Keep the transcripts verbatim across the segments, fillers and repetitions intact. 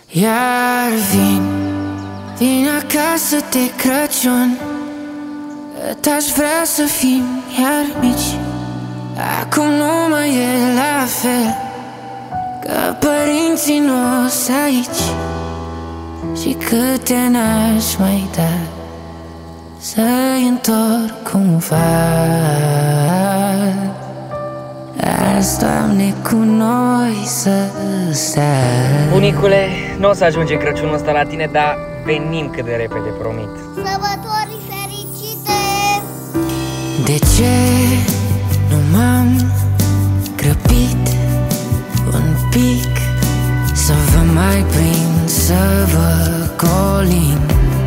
Iar vin, vin acasă de Crăciun. T-aș vrea să fim iar mici. Acum nu mai e la fel, că părinții nu-s aici. Și câte n-aș mai da să-i întorc cumva. Azi, Doamne, cu noi să stea. Bunicule, nu o să ajungem Crăciunul ăsta la tine, dar venim cât de repede, promit. Sărbători fericite! De ce nu m-am grăbit un pic să vă mai prind, să vă colin?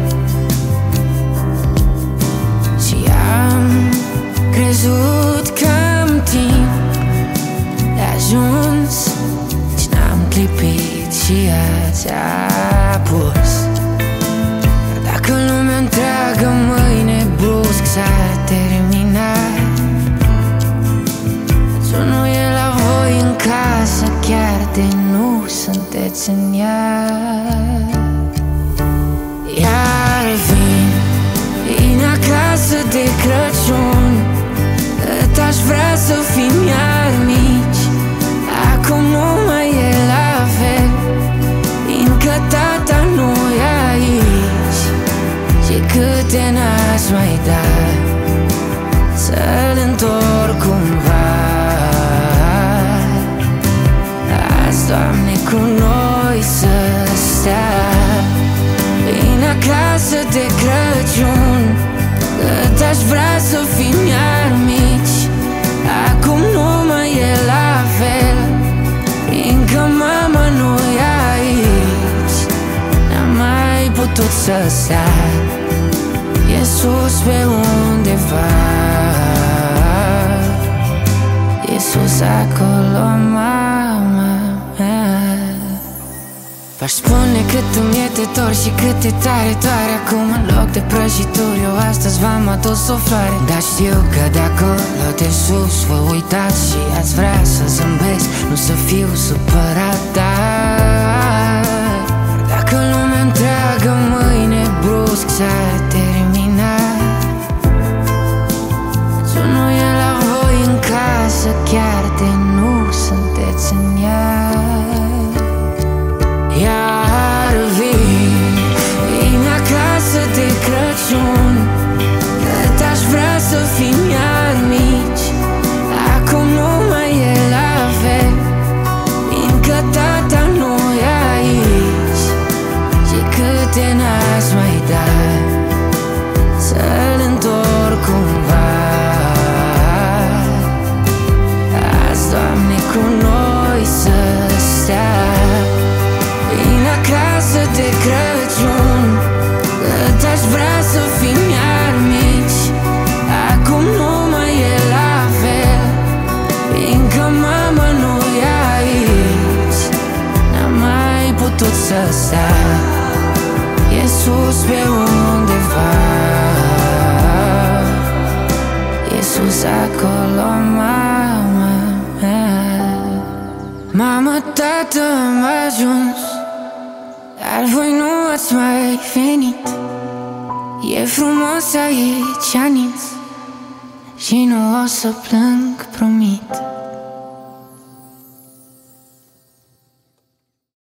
Și am crezut că am timp de ajuns și n-am clipit și ați apus. Dar dacă lumea întreagă mâine brusc s-ar termina, sunul e la voi în casă, chiar de nu sunteți în ea. Iar vin, vin acasă de Crăciun. T-aș vrea să fim iar mici. Acum nu mai e la fel, fiindcă tata nu e aici. Și câte n-aș mai da să-l întorc cumva. Azi, Doamne, cu noi să stea. Vin acasă de Crăciun, că t-aș vrea să fim iar mici. Acum nu mai e la fel, fiindcă mama nu e aici. N-am mai putut să stea, e sus pe undeva, e sus acolo mama mea. V-aș spune cât îmi e de dor și cât de tare doare acum. În loc de prăjituri eu astăzi v-am adus o floare. Dar știu că de acolo de sus vă uitați și ați vrea să zâmbesc, nu să fiu supărat. Dar dacă lumea întreagă mâine brusc s-ar termina, sunul e la voi în casă, chiar de nu sunteți în ea. Iar vin, vin acasă de Crăciun, că t-aș vrea să fim iar mici. Acum nu mai e la fel, fiindcă tata nu e aici. Și câte n-aș mai da să-l întorc cumva. Azi, Doamne, cu noi să stea. Vin acasă de Crăciun, că t-aș vrea să fim iar mici. Acum nu mai e la fel, fiindcă mama nu e aici. N-am mai putut să stea, e sus pe undeva, e sus acolo mama mea. Mama, tată, am ajuns, dar voi nu ați mai venit. E frumos aici, anins, și nu o să plâng, promit.